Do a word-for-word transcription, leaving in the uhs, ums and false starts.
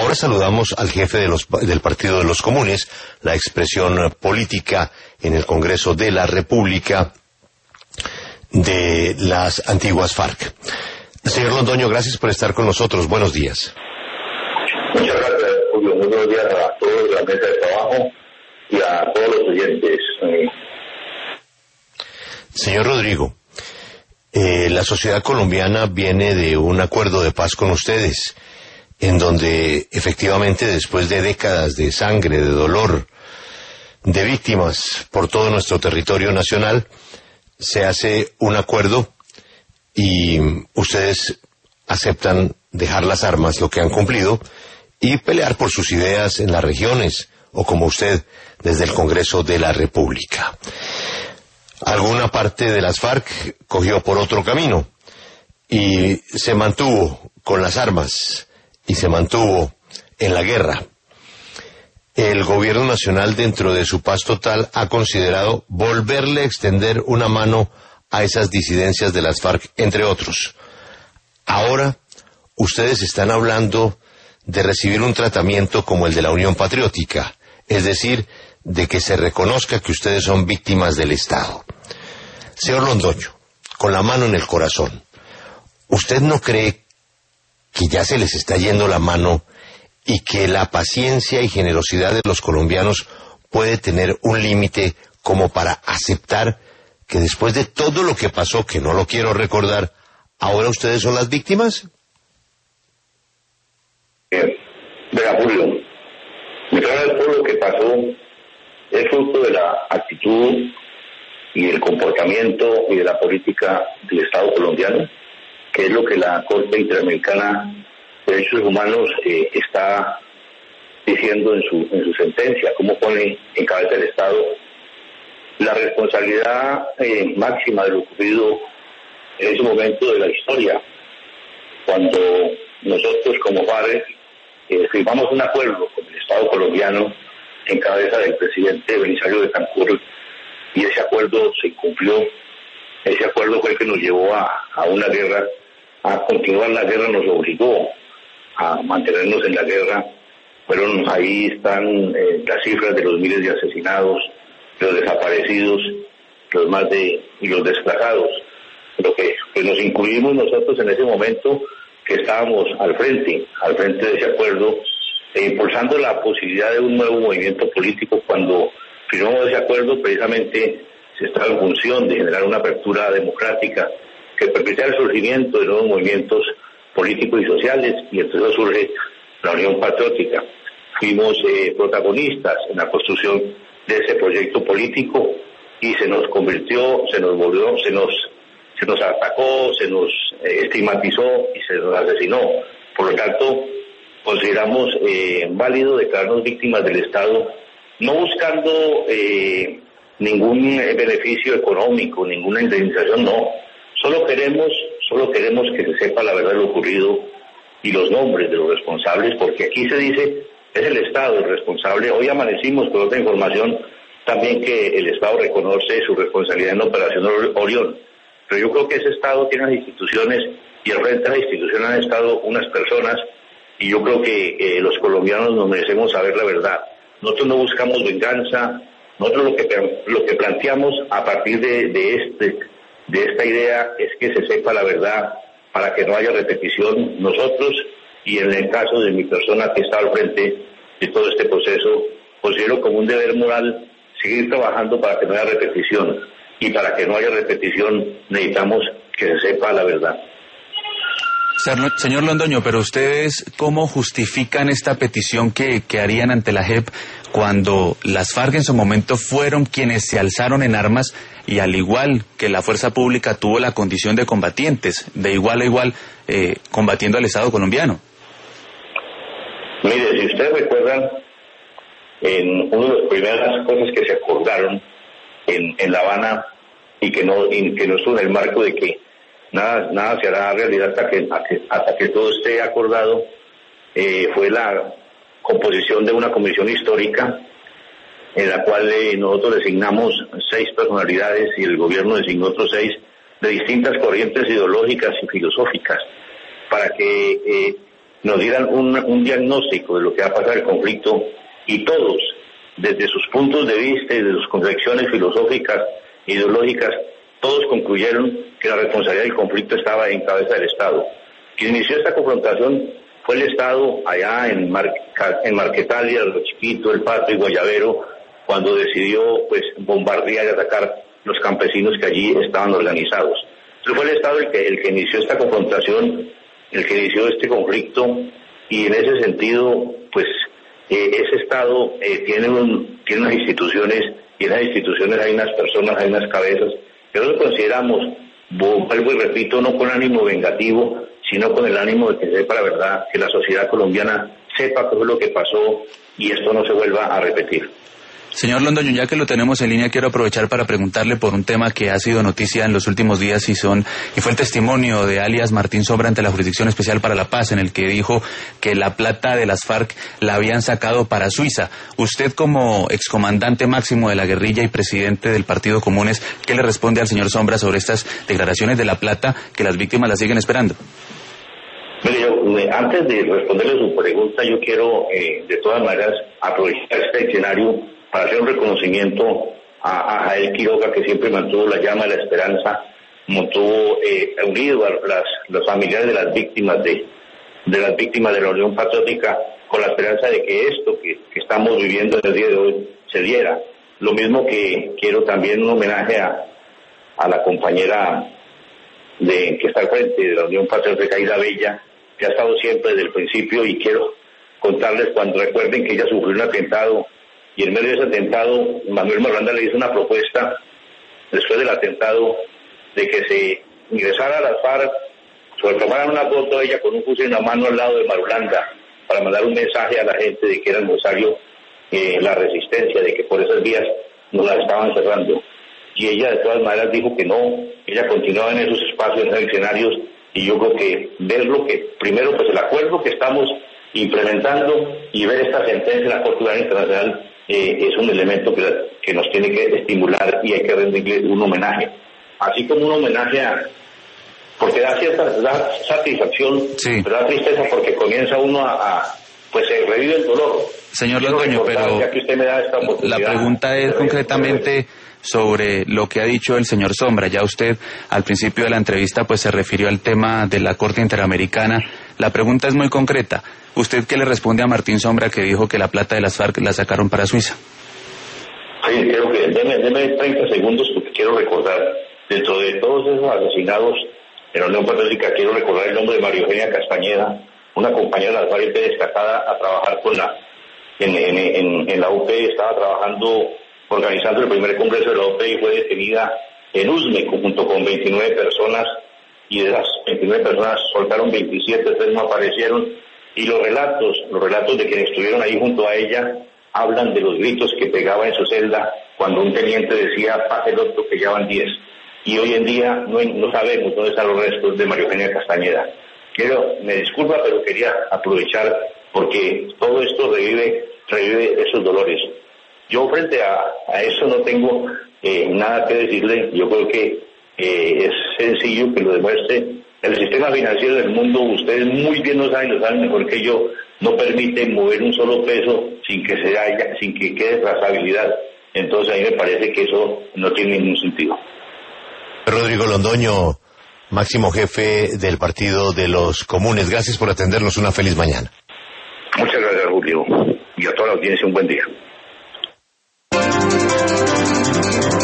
Ahora saludamos al jefe de los, del Partido de los Comunes, la expresión política en el Congreso de la República de las antiguas FARC. Señor Londoño, gracias por estar con nosotros. Buenos días. Muchas gracias, Julio. Muy buenos días a todos de la mesa de trabajo y a todos los oyentes. Señor Rodrigo, eh, la sociedad colombiana viene de un acuerdo de paz con ustedes, en donde efectivamente después de décadas de sangre, de dolor, de víctimas por todo nuestro territorio nacional, se hace un acuerdo y ustedes aceptan dejar las armas, lo que han cumplido, y pelear por sus ideas en las regiones, o como usted, desde el Congreso de la República. Alguna parte de las FARC cogió por otro camino y se mantuvo con las armas y se mantuvo en la guerra. El gobierno nacional, dentro de su paz total, ha considerado volverle a extender una mano a esas disidencias de las FARC, entre otros. Ahora, ustedes están hablando de recibir un tratamiento como el de la Unión Patriótica, es decir, de que se reconozca que ustedes son víctimas del Estado. Señor Londoño, con la mano en el corazón, ¿usted no cree que ya se les está yendo la mano y que la paciencia y generosidad de los colombianos puede tener un límite como para aceptar que después de todo lo que pasó, que no lo quiero recordar, ahora ustedes son las víctimas? Bien, verá, Julio, mientras todo lo que pasó es fruto de la actitud y del comportamiento y de la política del Estado colombiano, que es lo que la Corte Interamericana de Derechos Humanos eh, está diciendo en su en su sentencia, como pone en cabeza del Estado la responsabilidad eh, máxima de lo ocurrido en ese momento de la historia, cuando nosotros como FARC eh, firmamos un acuerdo con el Estado colombiano en cabeza del presidente Belisario Betancur, y ese acuerdo se cumplió. Ese acuerdo fue el que nos llevó a, a una guerra, a continuar la guerra, nos obligó a mantenernos en la guerra. Fueron, ahí están eh, las cifras de los miles de asesinados, los desaparecidos, los más de y los desplazados. Lo que, que nos incluimos nosotros en ese momento, que estábamos al frente, al frente de ese acuerdo, e impulsando la posibilidad de un nuevo movimiento político. Cuando firmamos ese acuerdo, precisamente se estaba en función de generar una apertura democrática que permitiera el surgimiento de nuevos movimientos políticos y sociales, y entonces surge la Unión Patriótica. Fuimos eh, protagonistas en la construcción de ese proyecto político y se nos convirtió, se nos volvió, se nos se nos atacó, se nos eh, estigmatizó y se nos asesinó. Por lo tanto, consideramos eh, válido declararnos víctimas del Estado, no buscando eh, ningún beneficio económico, ninguna indemnización, no. Solo queremos, solo queremos que se sepa la verdad de lo ocurrido y los nombres de los responsables, porque aquí se dice es el Estado el responsable. Hoy amanecimos con otra información también, que el Estado reconoce su responsabilidad en la Operación Orión. Pero yo creo que ese Estado tiene unas instituciones y al frente de la institución han estado unas personas, y yo creo que eh, los colombianos nos merecemos saber la verdad. Nosotros no buscamos venganza, nosotros lo que lo que planteamos a partir de, de este de esta idea es que se sepa la verdad para que no haya repetición. Nosotros, y en el caso de mi persona que está al frente de todo este proceso, considero como un deber moral seguir trabajando para que no haya repetición, y para que no haya repetición necesitamos que se sepa la verdad. Señor Londoño, pero ustedes, ¿cómo justifican esta petición que, que harían ante la J E P cuando las FARC en su momento fueron quienes se alzaron en armas y, al igual que la fuerza pública, tuvo la condición de combatientes, de igual a igual, eh, combatiendo al Estado colombiano? Mire, si ustedes recuerdan, en una de las primeras cosas que se acordaron en, en La Habana, y que no, y que no estuvo en el marco de que Nada, nada se hará realidad hasta que, hasta que todo esté acordado, eh, fue la composición de una comisión histórica en la cual eh, nosotros designamos seis personalidades y el gobierno designó otros seis de distintas corrientes ideológicas y filosóficas para que eh, nos dieran un, un diagnóstico de lo que va a pasar el conflicto, y todos, desde sus puntos de vista y de sus concepciones filosóficas, ideológicas, todos concluyeron que la responsabilidad del conflicto estaba en cabeza del Estado. Quien inició esta confrontación fue el Estado allá en, Mar en Marquetalia, Lo Chiquito, El Pato y Guayabero, cuando decidió pues bombardear y atacar los campesinos que allí estaban organizados. Entonces fue el Estado el que, el que inició esta confrontación, el que inició este conflicto, y en ese sentido, pues eh, ese Estado eh, tiene, un, tiene unas instituciones, y en esas instituciones hay unas personas, hay unas cabezas, que nosotros consideramos, vuelvo y repito, no con ánimo vengativo, sino con el ánimo de que sepa la verdad, que la sociedad colombiana sepa qué fue lo que pasó y esto no se vuelva a repetir. Señor Londoño, ya que lo tenemos en línea, quiero aprovechar para preguntarle por un tema que ha sido noticia en los últimos días y son y fue el testimonio de alias Martín Sombra ante la Jurisdicción Especial para la Paz, en el que dijo que la plata de las FARC la habían sacado para Suiza. Usted, como excomandante máximo de la guerrilla y presidente del Partido Comunes, ¿qué le responde al señor Sombra sobre estas declaraciones de la plata que las víctimas la siguen esperando? Mire, yo, antes de responderle su pregunta, yo quiero eh, de todas maneras aprovechar este escenario para hacer un reconocimiento a, a Jael Quiroga, que siempre mantuvo la llama de la esperanza, mantuvo eh, unido a las, los familiares de las víctimas de, de las víctimas de la Unión Patriótica, con la esperanza de que esto que, que estamos viviendo en el día de hoy se diera. Lo mismo que quiero también un homenaje a, a la compañera de que está al frente de la Unión Patriótica, Aida Bella, que ha estado siempre desde el principio, y quiero contarles cuando recuerden que ella sufrió un atentado, y en medio de ese atentado Manuel Marulanda le hizo una propuesta después del atentado de que se ingresara a las FARC, se tomaran una foto de ella con un fusil en la mano al lado de Marulanda para mandar un mensaje a la gente de que era necesario eh, la resistencia, de que por esas vías nos la estaban cerrando. Y ella de todas maneras dijo que no, ella continuaba en esos espacios, en esos escenarios, y yo creo que ver lo que, primero pues el acuerdo que estamos implementando y ver esta sentencia en la Corte Penal Internacional eh, es un elemento que, que nos tiene que estimular, y hay que rendirle un homenaje, así como un homenaje a, porque da cierta da satisfacción, sí, pero da tristeza porque comienza uno a, a pues se revive el dolor. Señor Londoño, pero ya que usted me da esta la pregunta es concretamente sobre lo que ha dicho el señor Sombra. Ya usted al principio de la entrevista pues se refirió al tema de la Corte Interamericana. La pregunta es muy concreta. ¿Usted qué le responde a Martín Sombra, que dijo que la plata de las FARC la sacaron para Suiza? Sí, creo que deme, deme treinta segundos porque quiero recordar, dentro de todos esos asesinados en la Unión Patriótica, quiero recordar el nombre de María Eugenia Castañeda, una compañera de las FARC destacada a trabajar con la en, en, en, en la U P, estaba trabajando, organizando el primer congreso de la U P, y fue detenida en Usme junto con veintinueve personas, y de las veintinueve personas soltaron veintisiete, tres no aparecieron, y los relatos, los relatos de quienes estuvieron ahí junto a ella, hablan de los gritos que pegaba en su celda cuando un teniente decía pase el otro que ya van diez, y hoy en día no, no sabemos dónde están los restos de María Eugenia Castañeda. Quiero, me disculpa, pero quería aprovechar porque todo esto revive, revive esos dolores. Yo frente a, a eso no tengo eh, nada que decirle. Yo creo que eh, es sencillo que lo demuestre. El sistema financiero del mundo, ustedes muy bien lo saben, lo saben mejor que yo, no permite mover un solo peso sin que se haya, sin que quede trazabilidad. Entonces a mí me parece que eso no tiene ningún sentido. Rodrigo Londoño, máximo jefe del Partido de los Comunes, gracias por atendernos. Una feliz mañana. Muchas gracias, Julio, y a toda la audiencia un buen día.